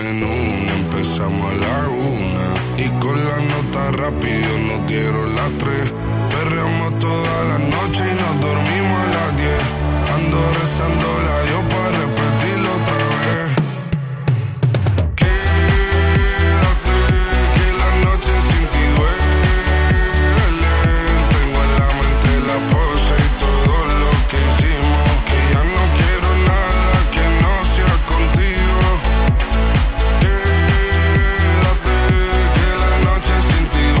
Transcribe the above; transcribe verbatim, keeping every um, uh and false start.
En una empezamos a la una y con la nota rápido nos dieron las tres. Perreamos toda la noche